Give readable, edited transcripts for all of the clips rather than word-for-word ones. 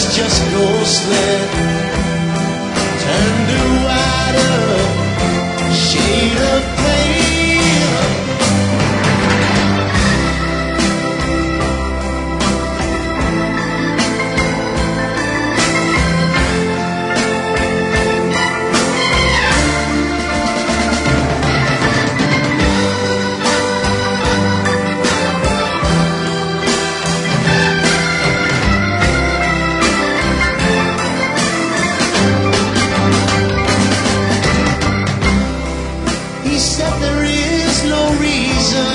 first just ghostly, turned to whiter shade of pale. He said there is no reason,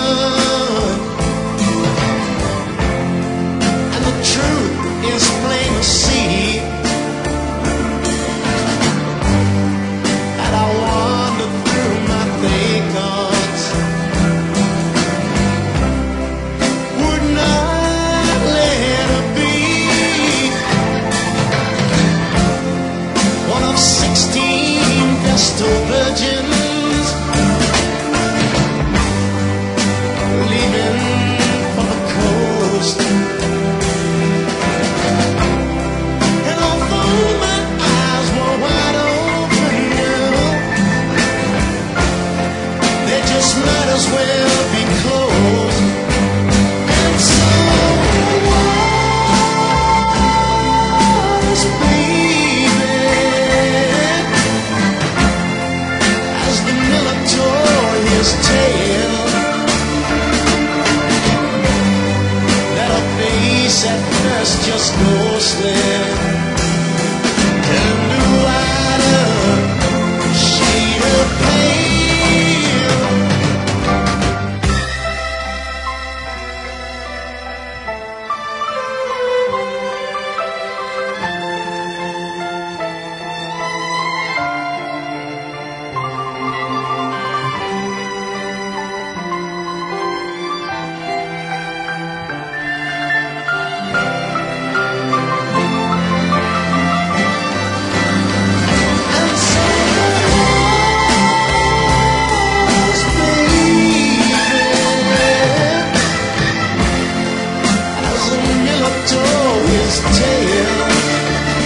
and the truth is plain to see. And I wander through my thoughts, would not let her be one of 16 Vestal virgins, leaving for the coast. And although my eyes were wide open, girl, they just might as well be closed. And so was, baby, as the miller tore his tail, at first just ghostly, turned to whiter shade of pale.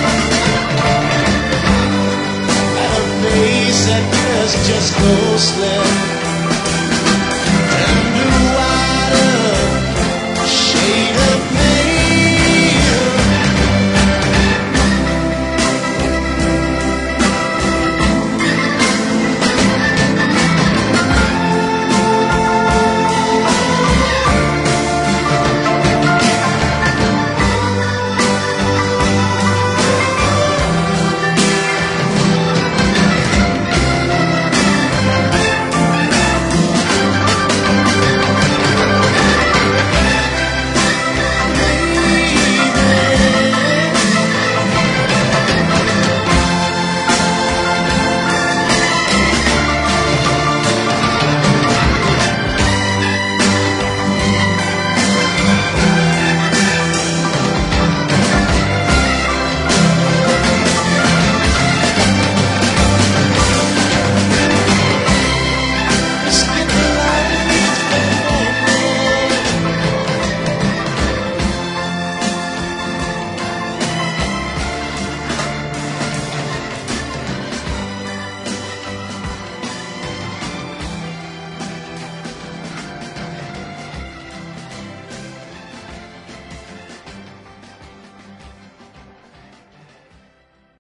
Just ghostly,